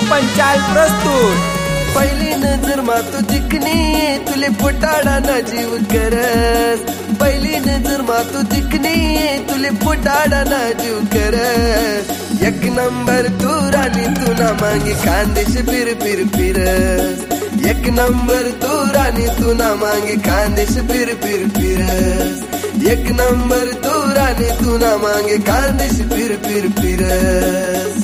पंचाल प्रस्तुत। पहिली नजर मा तू दिखनी तुले पोटाडा ना जीव करस। पहिली नजर मा तू दिखनी तुले पोटाडा ना जीव करस। एक नंबर तू राणी तू ना मांगी खानदेश फिर फिर फिरस। एक नंबर तू राणी तू ना मांगी खानदेश फिर फिर फिरस। एक नंबर तू राणी तू ना मांगे खानदेश फिर फिर फिरस।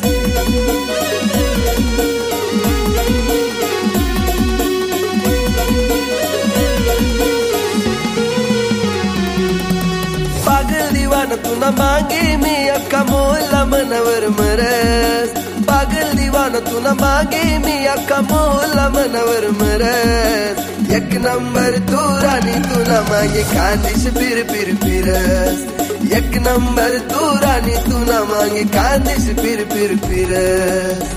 पागल दीवाना तू ना मांगे मी अक्का मोहल्ला मनावर मरस। पागल दीवाना तू ना मांगे मी अक्का मोहल्ला मनावर मरस। एक नंबर तू राणी तू ना मांगे खानदेश फिर फिर फिरस। एक नंबर तू राणी तू ना मांगे खानदेश फिर फिर फिरस।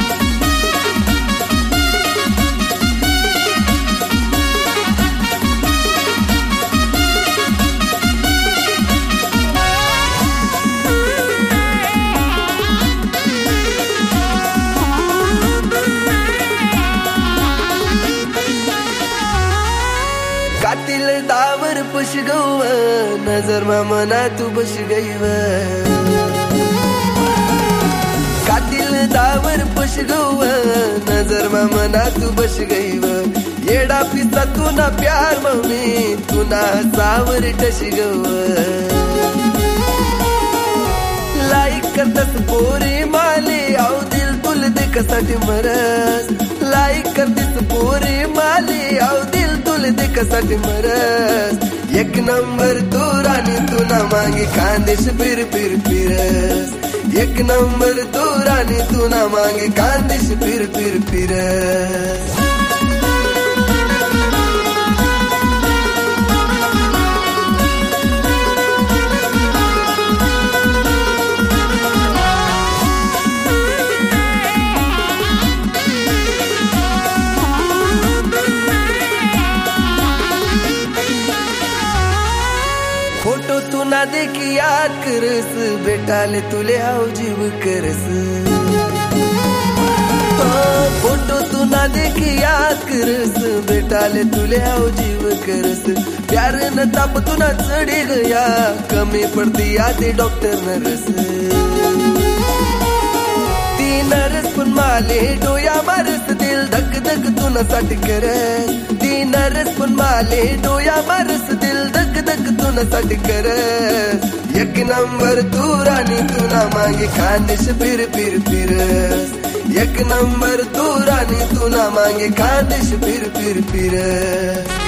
कातिल दावर पुश गौव नजर मा मना तू बस गईव। कातिल दावर पुश गौव नजर मा मना तू बस गईव। येडा पिसा तू ना प्यार मम्मी तू ना सावर टश गव। लाईक करतस पोरी माले आव दिल तुल देखसाठी मरस। लाईक करतीस पोरी माले आव दिल तुल देखसाठी मरस। एक नंबर तू राणी तू ना मांगे खानदेश फिर फिर फिरस। एक नंबर तू राणी तू ना मांगे खानदेश फिर फिर फिरस। फोटो तू ना देखी याद करस बेटाले तुले हाव जीव करस। फोटो तू ना देखी याद करस बेटाले तुले हाव जीव करस। प्यार न ताप तू ना चढ़ी गया कमी पड़ती आते डॉक्टर नरस। ती नरस पण माले डोया मारस दिल धक धक तू ना साठी करस। ती नरस पण माले डोया मारस दिल धक धक तू ना साठी करस। एक नंबर तू राणी तू ना मांगे खानदेश फिर फिर फिरस। एक नंबर तू राणी तू ना मांगे खानदेश फिर फिर फिरस।